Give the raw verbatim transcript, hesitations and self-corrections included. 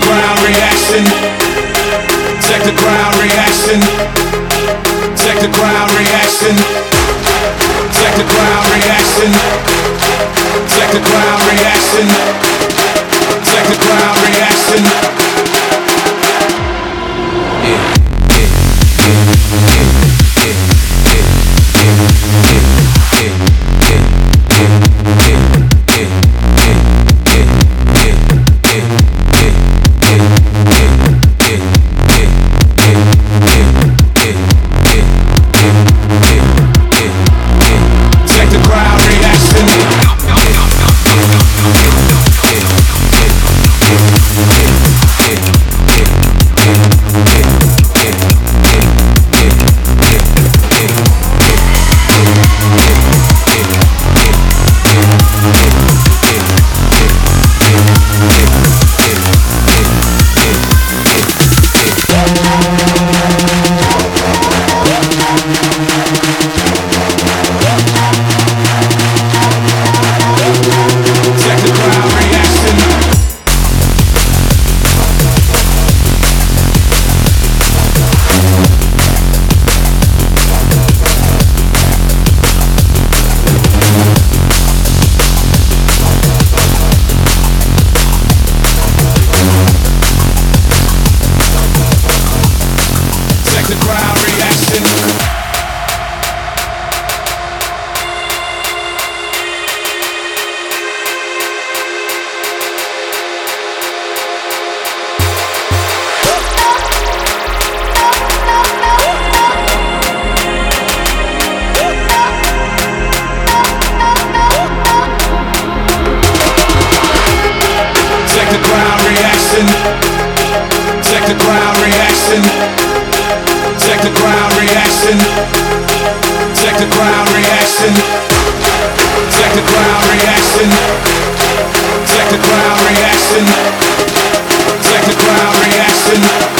ground reaction. Check the ground reaction. Check the ground reaction. Check the ground reaction. Check the ground reaction. Check the ground reaction. Yeah. Check the ground reaction. Check the ground reaction. Check the ground reaction. Check the ground reaction. Check the ground reaction. Check the ground reaction.